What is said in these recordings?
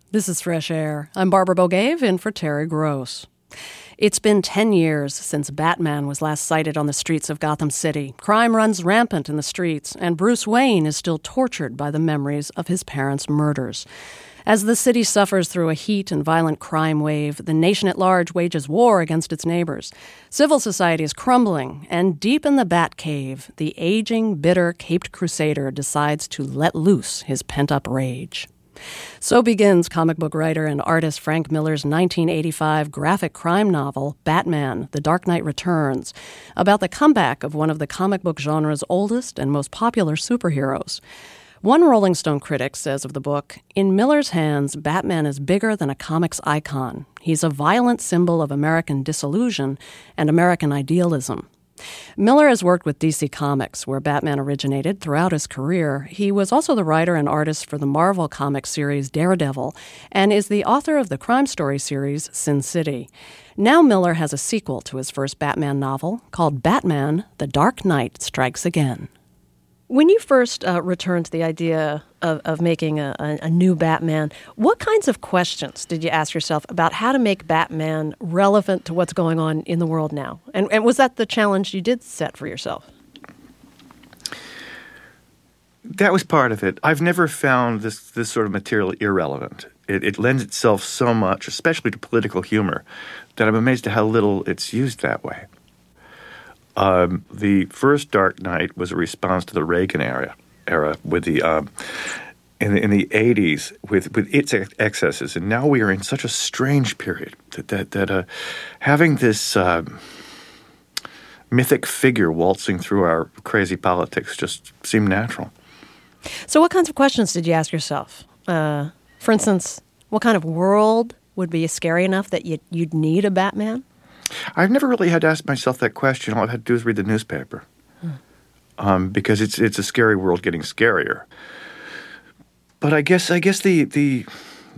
This is Fresh Air. I'm Barbara Bogaev in for Terry Gross. It's been 10 years since Batman was last sighted on the streets of Gotham City. Crime runs rampant in the streets, and Bruce Wayne is still tortured by the memories of his parents' murders. As the city suffers through a heat and violent crime wave, the nation at large wages war against its neighbors. Civil society is crumbling, and deep in the Batcave, the aging, bitter Caped Crusader decides to let loose his pent-up rage. So begins comic book writer and artist Frank Miller's 1985 graphic crime novel, Batman: The Dark Knight Returns, about the comeback of one of the comic book genre's oldest and most popular superheroes. One Rolling Stone critic says of the book, "In Miller's hands, Batman is bigger than a comics icon. He's a violent symbol of American disillusion and American idealism." Miller has worked with DC Comics, where Batman originated throughout his career. He was also the writer and artist for the Marvel Comics series Daredevil, and is the author of the crime story series Sin City. Now Miller has a sequel to his first Batman novel called Batman: The Dark Knight Strikes Again. When you first returned to the idea of making a new Batman, what kinds of questions did you ask yourself about how to make Batman relevant to what's going on in the world now? And was that the challenge you did set for yourself? That was part of it. I've never found this sort of material irrelevant. It lends itself so much, especially to political humor, that I'm amazed at how little it's used that way. The first Dark Knight was a response to the Reagan era with the in the 80s with its excesses, and now we are in such a strange period that having this mythic figure waltzing through our crazy politics just seemed natural. So, what kinds of questions did you ask yourself? For instance, what kind of world would be scary enough that you'd need a Batman? I've never really had to ask myself that question. All I've had to do is read the newspaper, because it's a scary world getting scarier. But I guess the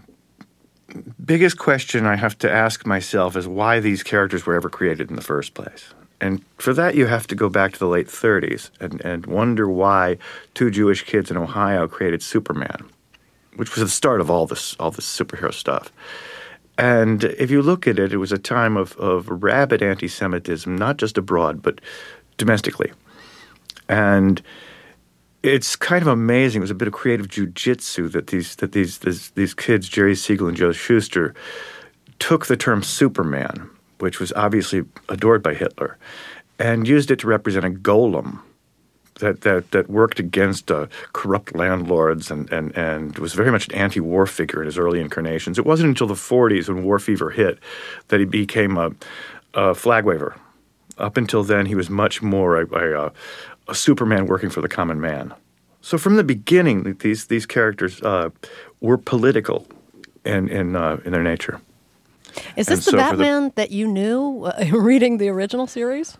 biggest question I have to ask myself is why these characters were ever created in the first place. And for that, you have to go back to the late 30s and wonder why two Jewish kids in Ohio created Superman, which was the start of all this superhero stuff. And if you look at it, it was a time of rabid anti-Semitism, not just abroad, but domestically. And it's kind of amazing. It was a bit of creative jujitsu that these kids, Jerry Siegel and Joe Shuster, took the term Superman, which was obviously adored by Hitler, and used it to represent a golem that worked against corrupt landlords and was very much an anti-war figure in his early incarnations. It wasn't until the 40s when war fever hit that he became a flag waver. Up until then, he was much more a Superman working for the common man. So from the beginning, these characters were political in their nature. Is this the Batman that you knew reading the original series?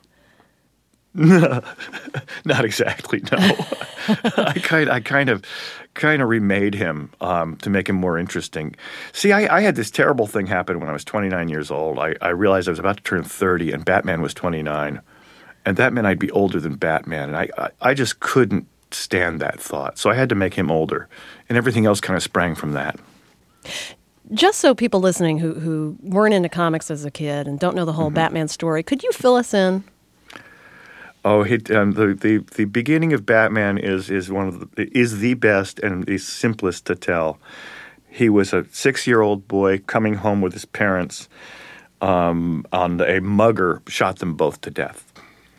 Not exactly, no. I kind of remade him to make him more interesting. See, I had this terrible thing happen when I was 29 years old. I realized I was about to turn 30 and Batman was 29. And that meant I'd be older than Batman. And I just couldn't stand that thought. So I had to make him older. And everything else kind of sprang from that. Just so people listening who weren't into comics as a kid and don't know the whole Batman story, could you fill us in? Oh, the beginning of Batman is the best and the simplest to tell. He was a 6-year-old boy coming home with his parents, and a mugger shot them both to death.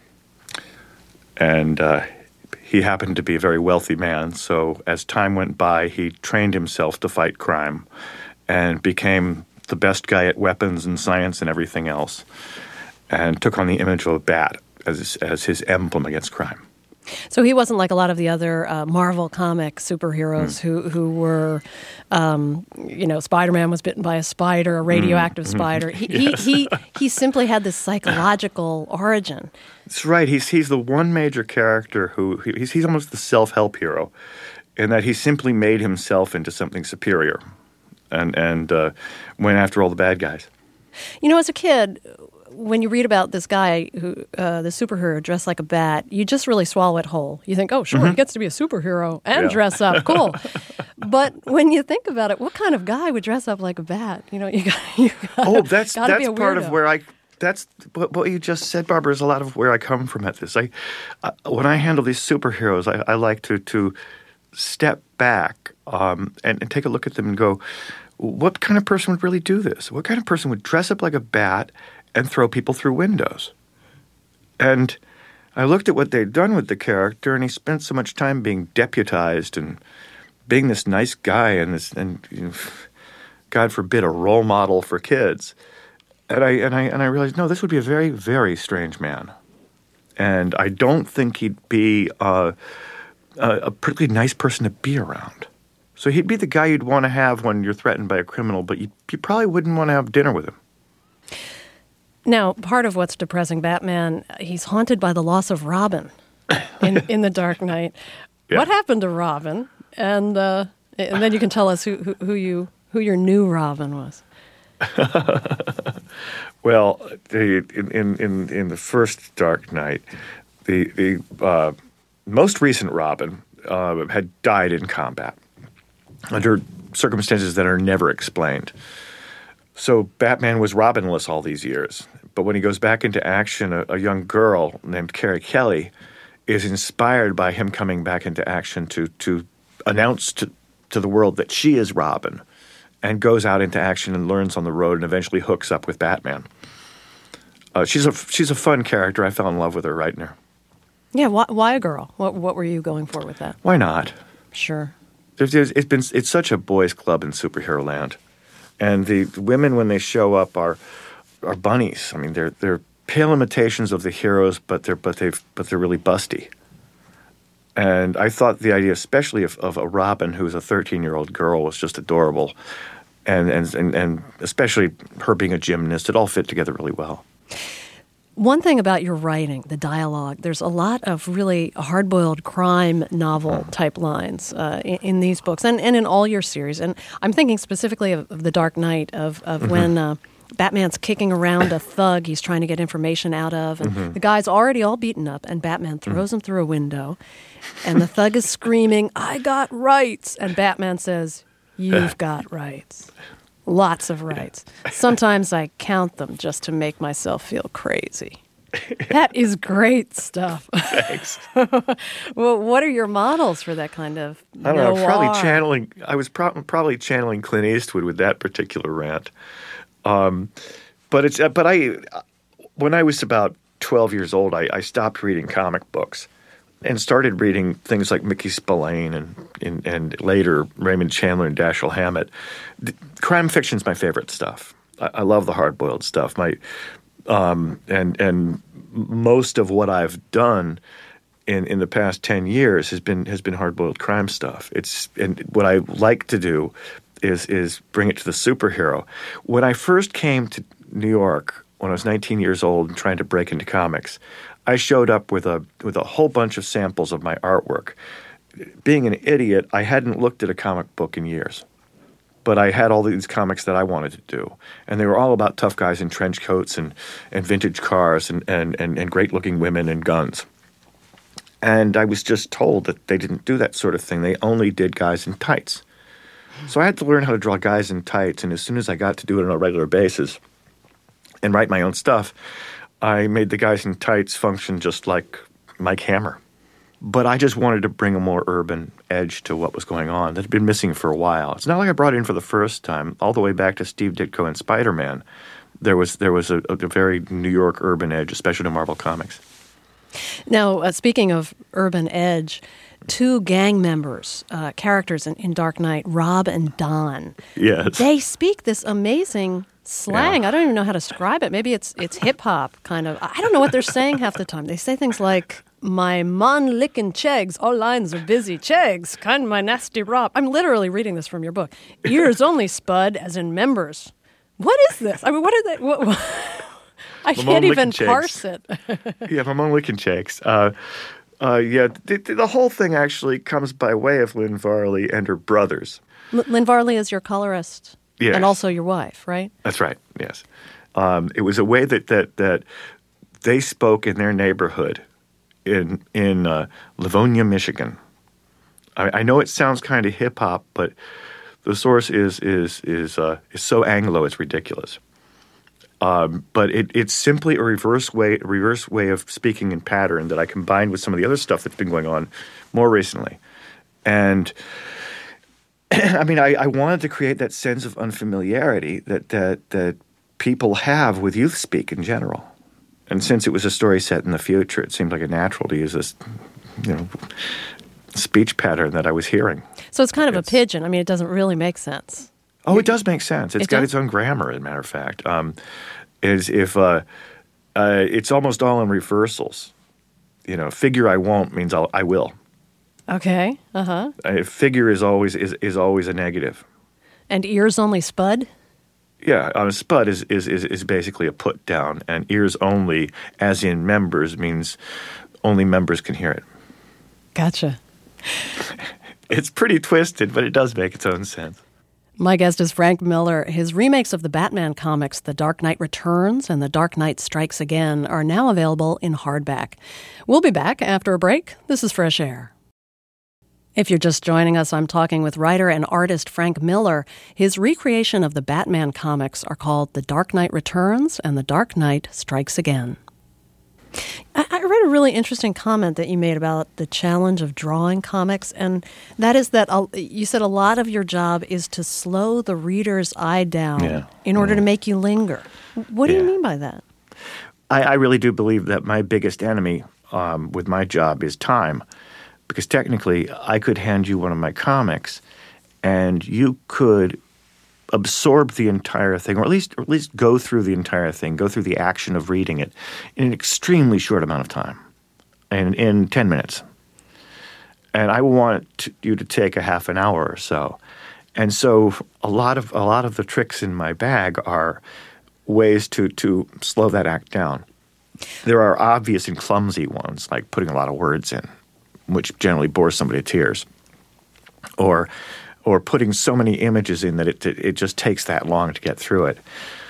And he happened to be a very wealthy man, so as time went by, he trained himself to fight crime and became the best guy at weapons and science and everything else, and took on the image of a bat as his emblem against crime. So he wasn't like a lot of the other Marvel comic superheroes who were, Spider-Man was bitten by a spider, a radioactive spider. He simply had this psychological origin. That's right. He's the one major character he's almost the self-help hero, in that he simply made himself into something superior, and went after all the bad guys. You know, as a kid, when you read about this guy who, the superhero dressed like a bat, you just really swallow it whole. You think, oh, sure, he gets to be a superhero and dress up. Cool. But when you think about it, what kind of guy would dress up like a bat? You got that's part of where that's what you just said, Barbara, is a lot of where I come from at this. When I handle these superheroes, I like to step back and take a look at them and go, what kind of person would really do this? What kind of person would dress up like a bat and throw people through windows? And I looked at what they'd done with the character, and he spent so much time being deputized and being this nice guy and God forbid, a role model for kids. And I realized, no, this would be a very, very strange man. And I don't think he'd be a particularly nice person to be around. So he'd be the guy you'd want to have when you're threatened by a criminal, but you probably wouldn't want to have dinner with him. Now, part of what's depressing Batman, he's haunted by the loss of Robin in The Dark Knight. Yeah. What happened to Robin? And then you can tell us who your new Robin was. Well, in the first Dark Knight, the most recent Robin had died in combat under circumstances that are never explained. So Batman was Robinless all these years. But when he goes back into action, a young girl named Carrie Kelly is inspired by him coming back into action to announce to the world that she is Robin, and goes out into action and learns on the road and eventually hooks up with Batman. She's a fun character. I fell in love with her writing her. Yeah, why a girl? What were you going for with that? Why not? Sure. It's such a boys' club in superhero land, and the women when they show up are bunnies. I mean, they're pale imitations of the heroes, but they're really busty. And I thought the idea, especially of a Robin who's a 13-year-old girl, was just adorable, and especially her being a gymnast, it all fit together really well. One thing about your writing, the dialogue, there's a lot of really hard-boiled crime novel-type lines in these books and in all your series. And I'm thinking specifically of The Dark Knight, of when Batman's kicking around a thug he's trying to get information out of, and the guy's already all beaten up, and Batman throws him through a window, and the thug is screaming, "I got rights!" And Batman says, "You've got rights. Lots of rights. Sometimes I count them just to make myself feel crazy." That is great stuff. Thanks. Well, what are your models for that kind of I don't know. I was probably channeling Clint Eastwood with that particular rant. But when I was about 12 years old, I stopped reading comic books and started reading things like Mickey Spillane and later Raymond Chandler and Dashiell Hammett. Crime fiction's my favorite stuff. I love the hard-boiled stuff. And most of what I've done in the past 10 years has been hard-boiled crime stuff. And what I like to do is bring it to the superhero. When I first came to New York when I was 19 years old and trying to break into comics, I showed up with a whole bunch of samples of my artwork. Being an idiot, I hadn't looked at a comic book in years. But I had all these comics that I wanted to do. And they were all about tough guys in trench coats and vintage cars and great-looking women and guns. And I was just told that they didn't do that sort of thing. They only did guys in tights. So I had to learn how to draw guys in tights, and as soon as I got to do it on a regular basis and write my own stuff, I made the guys in tights function just like Mike Hammer. But I just wanted to bring a more urban edge to what was going on that had been missing for a while. It's not like I brought it in for the first time. All the way back to Steve Ditko and Spider-Man, there was a very New York urban edge, especially to Marvel Comics. Now, speaking of urban edge, two gang members, characters in Dark Knight, Rob and Don. Yes. They speak this amazing slang. Yeah. I don't even know how to describe it. Maybe it's hip-hop kind of. I don't know what they're saying half the time. They say things like, "My man licking chegs, all lines are busy. Chegs, kind of my nasty Rob." I'm literally reading this from your book. Ears only, Spud, as in members. What is this? I mean, what are they? What? I can't even parse it. Yeah, Mamon licking chegs. The whole thing actually comes by way of Lynn Varley and her brothers. Lynn Varley is your colorist. Yes. And also your wife, right? That's right, yes. It was a way that they spoke in their neighborhood in Livonia, Michigan. I know it sounds kind of hip hop, but the source is so Anglo it's ridiculous. But it's simply a reverse way of speaking in pattern that I combined with some of the other stuff that's been going on more recently. And I mean, I wanted to create that sense of unfamiliarity that people have with youth speak in general. And since it was a story set in the future, it seemed like a natural to use this, speech pattern that I was hearing. So it's kind of a pigeon. I mean, it doesn't really make sense. Oh, it does make sense. It's got its own grammar, as a matter of fact. It's almost all in reversals. Figure I won't means I will. Okay. Uh-huh. Figure is always a negative. And ears only spud? Yeah, spud is basically a put down, and ears only, as in members, means only members can hear it. Gotcha. It's pretty twisted, but it does make its own sense. My guest is Frank Miller. His remakes of the Batman comics, The Dark Knight Returns and The Dark Knight Strikes Again, are now available in hardback. We'll be back after a break. This is Fresh Air. If you're just joining us, I'm talking with writer and artist Frank Miller. His recreation of the Batman comics are called The Dark Knight Returns and The Dark Knight Strikes Again. I read a really interesting comment that you made about the challenge of drawing comics, and that is that you said a lot of your job is to slow the reader's eye down in order to make you linger. What do you mean by that? I really do believe that my biggest enemy with my job is time, because technically I could hand you one of my comics and you could absorb the entire thing, or at least go through the entire thing, go through the action of reading it in an extremely short amount of time, in 10 minutes. And I want you to take a half an hour or so. And so a lot of the tricks in my bag are ways to slow that act down. There are obvious and clumsy ones, like putting a lot of words in, which generally bores somebody to tears, or putting so many images in that it just takes that long to get through it.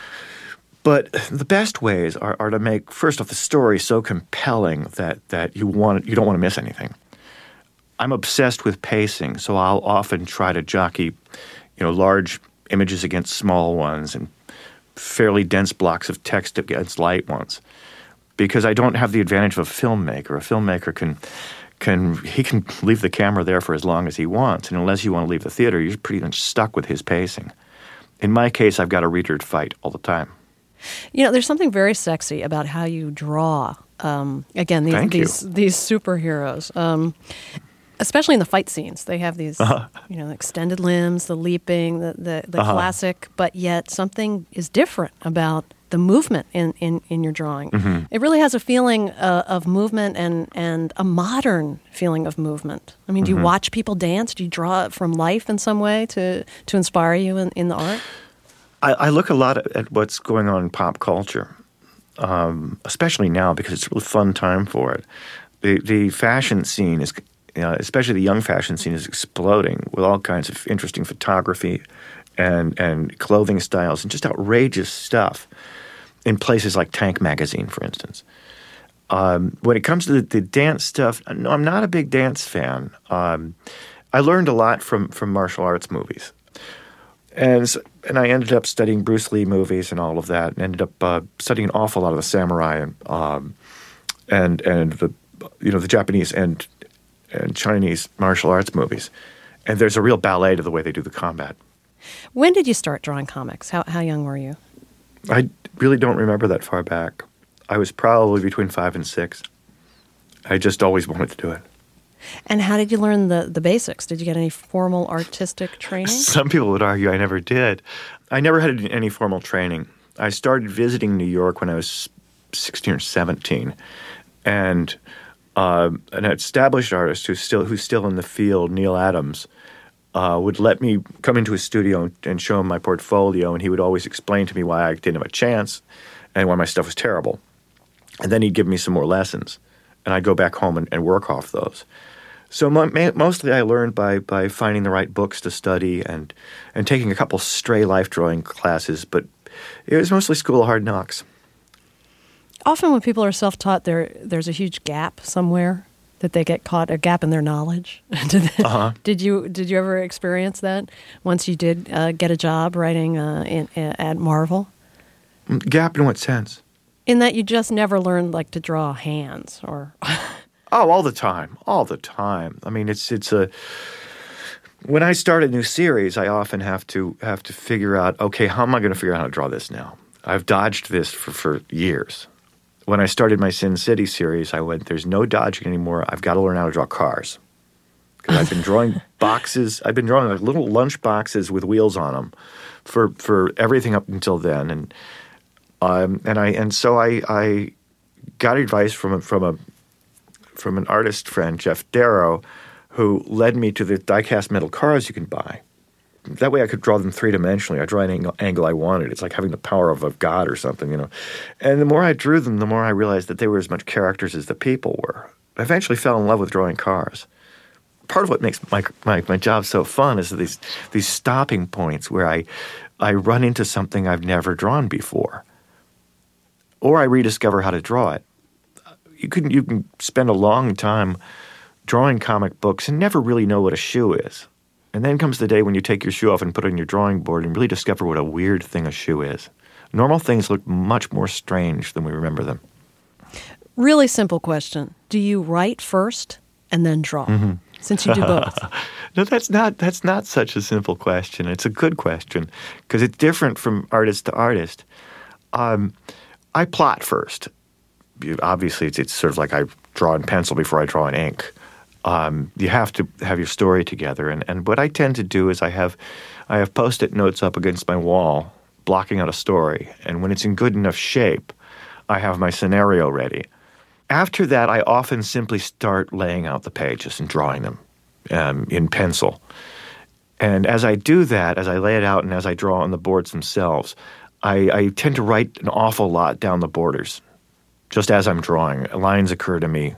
But the best ways are to make, first off, the story so compelling that you don't want to miss anything. I'm obsessed with pacing, so I'll often try to jockey, large images against small ones and fairly dense blocks of text against light ones, because I don't have the advantage of a filmmaker. A filmmaker can leave the camera there for as long as he wants, and unless you want to leave the theater, you're pretty much stuck with his pacing. In my case, I've got a reader to fight all the time. There's something very sexy about how you draw. Again, these superheroes, especially in the fight scenes. They have these, extended limbs, the leaping, the classic, but yet something is different about the movement in your drawing. Mm-hmm. It really has a feeling of movement and a modern feeling of movement. I mean, do you watch people dance? Do you draw it from life in some way to inspire you in the art? I look a lot at what's going on in pop culture, especially now because it's a really fun time for it. The fashion scene is, especially the young fashion scene, is exploding with all kinds of interesting photography and clothing styles and just outrageous stuff in places like Tank Magazine, for instance. When it comes to the dance stuff, no, I'm not a big dance fan. I learned a lot from martial arts movies. And I ended up studying Bruce Lee movies and all of that, and ended up studying an awful lot of the samurai and the Japanese and Chinese martial arts movies. And there's a real ballet to the way they do the combat. When did you start drawing comics? How young were you? I really don't remember that far back. I was probably between 5 and 6. I just always wanted to do it. And how did you learn the basics? Did you get any formal artistic training? Some people would argue I never did. I never had any formal training. I started visiting New York when I was 16 or 17, and an established artist who's still in the field, Neil Adams, would let me come into his studio and show him my portfolio, and he would always explain to me why I didn't have a chance and why my stuff was terrible. And then he'd give me some more lessons, and I'd go back home and work off those. So mostly I learned by finding the right books to study and taking a couple stray life drawing classes, but it was mostly School of Hard Knocks. Often when people are self-taught, there's a huge gap somewhere that they get caught, a gap in their knowledge. Did you ever experience that once you did get a job writing at Marvel? Gap in what sense? In that you just never learned like to draw hands or... Oh, all the time. I mean, it's a... When I start a new series, I often have to figure out, okay, how am I going to figure out how to draw this now? I've dodged this for years. When I started my Sin City series, I went, there's no dodging anymore. I've got to learn how to draw cars. Because I've been drawing boxes. I've been drawing like little lunch boxes with wheels on them for everything up until then. So I got advice from an artist friend, Jeff Darrow, who led me to the die-cast metal cars you can buy. That way I could draw them three-dimensionally. I draw any angle I wanted. It's like having the power of a god or something, you know. And the more I drew them, the more I realized that they were as much characters as the people were. I eventually fell in love with drawing cars. Part of what makes my job so fun is these stopping points where I run into something I've never drawn before. Or I rediscover how to draw it. You can spend a long time drawing comic books and never really know what a shoe is. And then comes the day when you take your shoe off and put it on your drawing board and really discover what a weird thing a shoe is. Normal things look much more strange than we remember them. Really simple question. Do you write first and then draw? Mm-hmm. Since you do both. No, that's not such a simple question. It's a good question because it's different from artist to artist. I plot first. Obviously, it's sort of like I draw in pencil before I draw in ink. You have to have your story together. And what I tend to do is I have Post-it notes up against my wall blocking out a story. And when it's in good enough shape, I have my scenario ready. After that, I often simply start laying out the pages and drawing them in pencil. And as I do that, as I lay it out and as I draw on the boards themselves, I tend to write an awful lot down the borders. Just as I'm drawing, lines occur to me,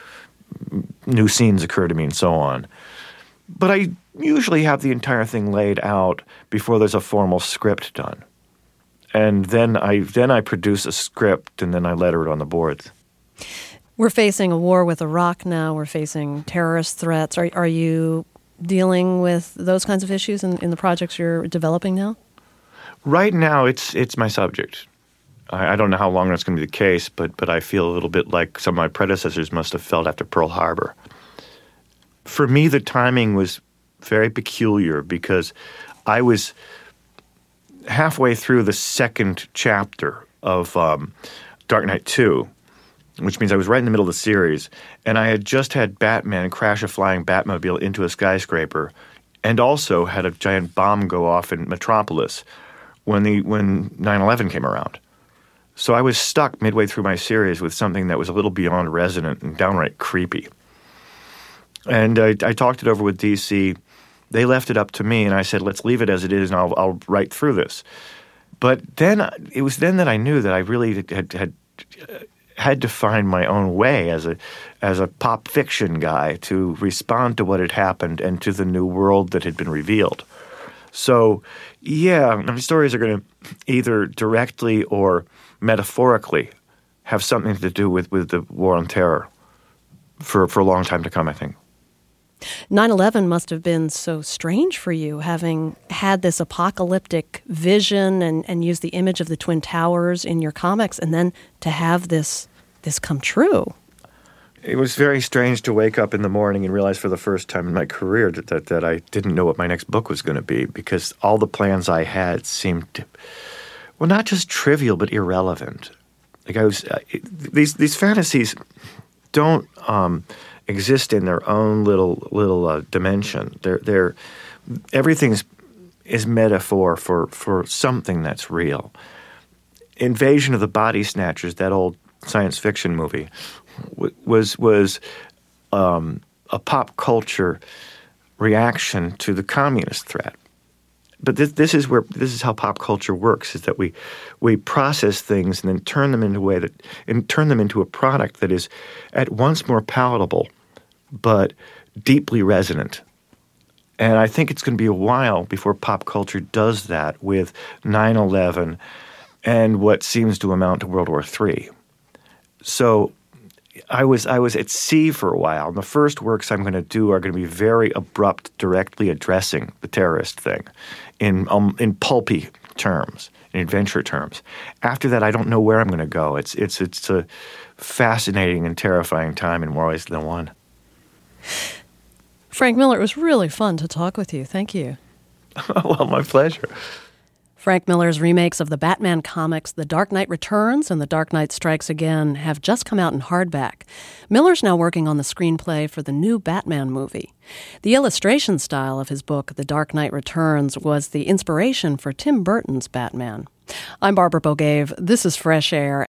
new scenes occur to me, and so on. But I usually have the entire thing laid out before there's a formal script done. And then I produce a script, and then I letter it on the boards. We're facing a war with Iraq now. We're facing terrorist threats. Are you dealing with those kinds of issues in the projects you're developing now? Right now, it's my subject. I don't know how long that's going to be the case, but I feel a little bit like some of my predecessors must have felt after Pearl Harbor. For me, the timing was very peculiar because I was halfway through the second chapter of Dark Knight 2, which means I was right in the middle of the series, and I had just had Batman crash a flying Batmobile into a skyscraper and also had a giant bomb go off in Metropolis when 9/11 came around. So I was stuck midway through my series with something that was a little beyond resonant and downright creepy. And I talked it over with DC. They left it up to me, and I said, let's leave it as it is, and I'll write through this. But then it was then that I knew that I really had to find my own way as a pop fiction guy to respond to what had happened and to the new world that had been revealed. So, yeah, my stories are going to either directly or metaphorically have something to do with the war on terror for a long time to come, I think. 9/11 must have been so strange for you, having had this apocalyptic vision and used the image of the Twin Towers in your comics, and then to have this come true. It was very strange to wake up in the morning and realize for the first time in my career that I didn't know what my next book was going to be, because all the plans I had seemed, well, not just trivial, but irrelevant. Like these fantasies don't exist in their own little dimension. They're everything is metaphor for something that's real. Invasion of the Body Snatchers, that old science fiction movie, was a pop culture reaction to the communist threat. But this is how pop culture works: is that we process things and then turn them into a product that is at once more palatable, but deeply resonant. And I think it's going to be a while before pop culture does that with 9/11 and what seems to amount to World War III. So I was at sea for a while, and the first works I'm going to do are going to be very abrupt, directly addressing the terrorist thing in pulpy terms, in adventure terms. After that, I don't know where I'm going to go. It's a fascinating and terrifying time in more ways than one. Frank Miller, it was really fun to talk with you. Thank you. Well, my pleasure. Frank Miller's remakes of the Batman comics, The Dark Knight Returns and The Dark Knight Strikes Again, have just come out in hardback. Miller's now working on the screenplay for the new Batman movie. The illustration style of his book, The Dark Knight Returns, was the inspiration for Tim Burton's Batman. I'm Barbara Bogaev. This is Fresh Air,